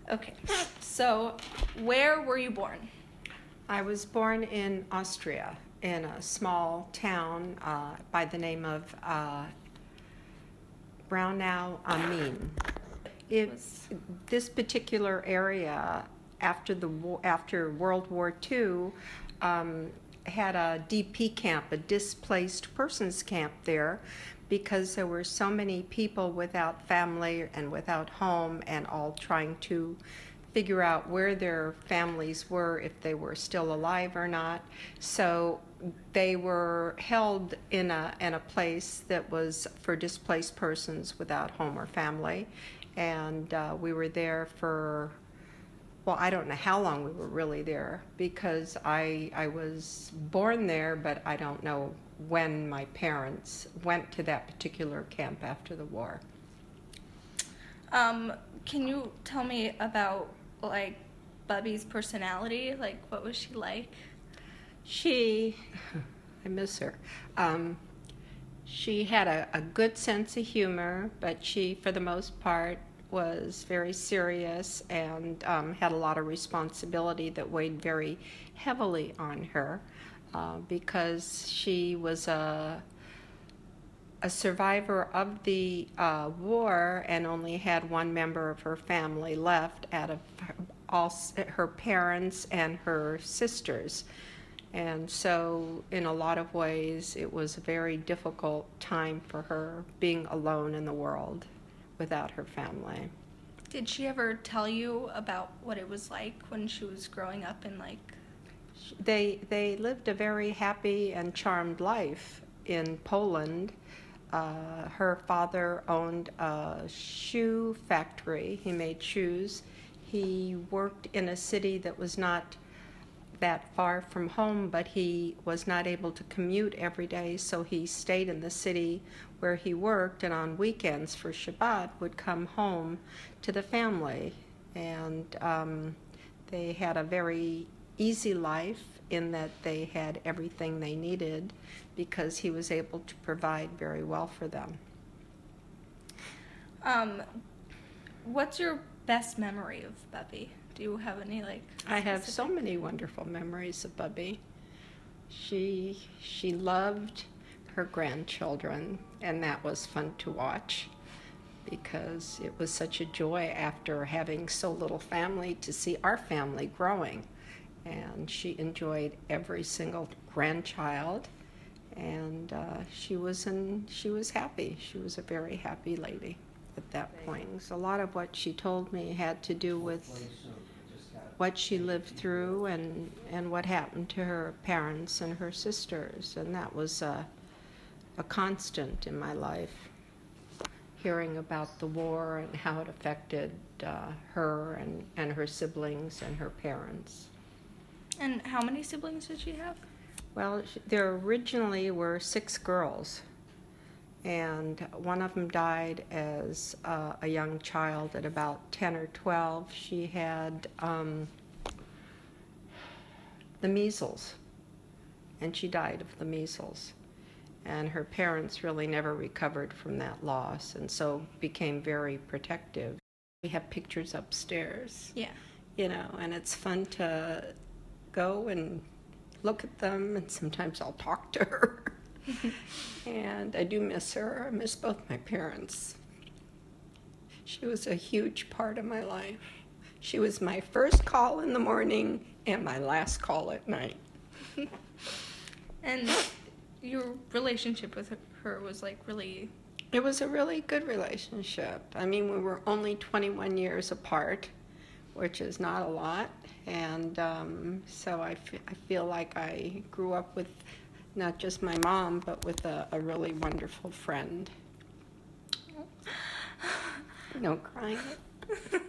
Okay, so where were you born? I was born in Austria, in a small town by the name of Braunau am Main. This particular area, after World War II, had a DP camp, a displaced persons camp there, because there were so many people without family and without home, and all trying to figure out where their families were, if they were still alive or not. So they were held in a place that was for displaced persons without home or family, and we were there for, well, I don't know how long we were really there, because I was born there, but I don't know when my parents went to that particular camp after the war. Can you tell me about, like, Bubby's personality? Like, what was she like? I miss her. She had a good sense of humor, but she, for the most part, was very serious and had a lot of responsibility that weighed very heavily on her, because she was a survivor of the war and only had one member of her family left out of all her parents and her sisters. And so in a lot of ways it was a very difficult time for her, being alone in the world without her family. Did she ever tell you about what it was like when she was growing up and, like... They lived a very happy and charmed life in Poland. Her father owned a shoe factory. He made shoes. He worked in a city that was not that far from home, but he was not able to commute every day, so he stayed in the city where he worked, and on weekends for Shabbat would come home to the family. And they had a very easy life in that they had everything they needed, because he was able to provide very well for them. What's your best memory of Bubby? Do you have any, like, I have so many wonderful memories of Bubby. She loved her grandchildren, and that was fun to watch, because it was such a joy after having so little family to see our family growing. And she enjoyed every single grandchild, and she was happy. She was a very happy lady at that point. A lot of what she told me had to do with what she lived through and what happened to her parents and her sisters, and that was a constant in my life, hearing about the war and how it affected her and her siblings and her parents. And how many siblings did she have? Well, there originally were 6 girls, and one of them died as a young child at about 10 or 12. She had the measles, and she died of the measles. And her parents really never recovered from that loss, and so became very protective. We have pictures upstairs. Yeah. You know, and it's fun to go and look at them, and sometimes I'll talk to her. And I do miss her. I miss both my parents. She was a huge part of my life. She was my first call in the morning and my last call at night. And your relationship with her was, like, really... It was a really good relationship. I mean, we were only 21 years apart, which is not a lot. And so I feel like I grew up with not just my mom, but with a really wonderful friend. No crying.